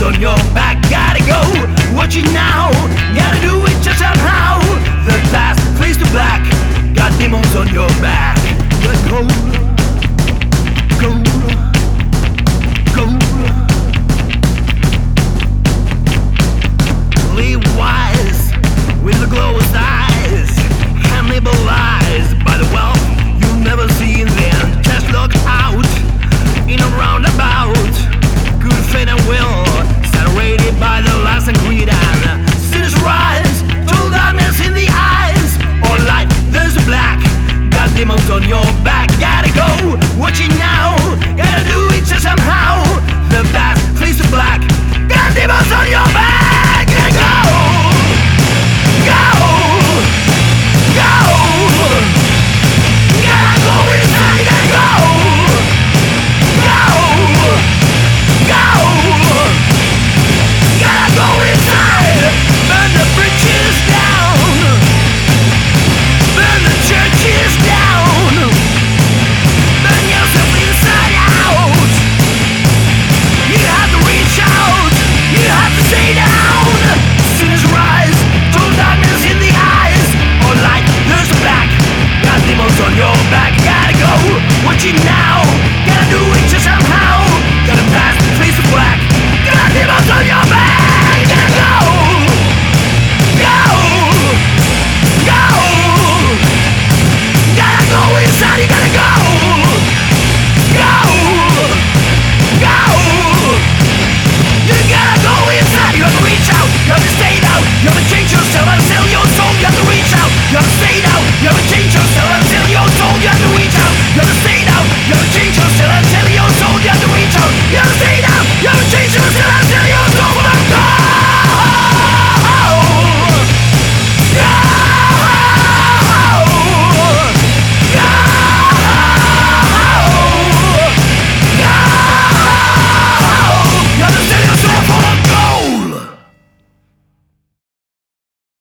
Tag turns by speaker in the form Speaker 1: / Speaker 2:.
Speaker 1: on your back, gotta go. Watch it now, gotta do it just somehow. The past fades to black, got demons on your back. Let go, go, go. Live wise with the glowing eyes, cannibalized by the wealth you'll never see in them. Just look out in a roundabout. Good fate and will, saturated by the lust and greed and sinners rise. Total darkness in the eyes, or light there's a black. Got demons on your back, gotta go. Watch it now, gotta do it just somehow. The past fades to black, got demons on your back, gotta go. Go, go, gotta go inside, gotta go. Burn the bridges down, burn the churches down, burn yourself inside out. You have to reach out, you have to stay down. Sinners rise, total darkness in the eyes, or light there's a black. Got demons on your back, gotta go. Watch it now, gotta do it just somehow. Gotta pass the face of black, got demons on your back.